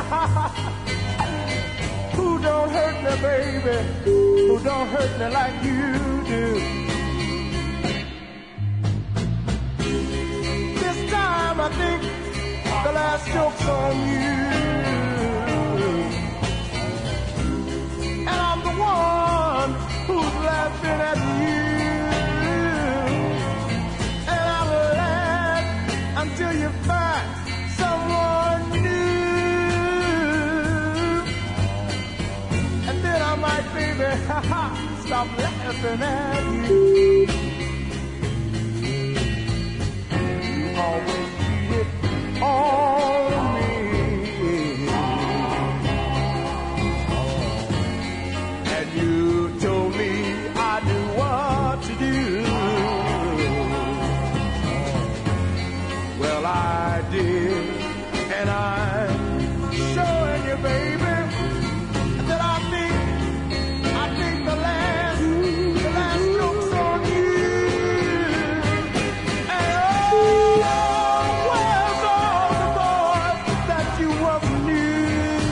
Who don't hurt me, baby? Who don't hurt me like you do? This time I think the last joke's on you. And I'm the one who's laughing at you. And I'll laugh until you find someone new. And then I might, baby, stop laughing at you. You always cheated on me. And you told me I knew what to do. Well, I did, and I'm showing you, baby, that I think the last joke's on you. And oh, where's all the boys that you once knew?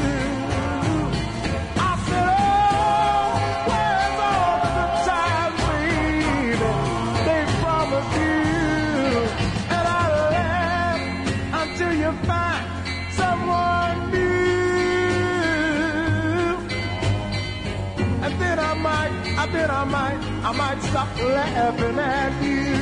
I said, oh, where's all the good times, baby, they promised you? And I laugh until you find someone new. And then I might stop laughing at you.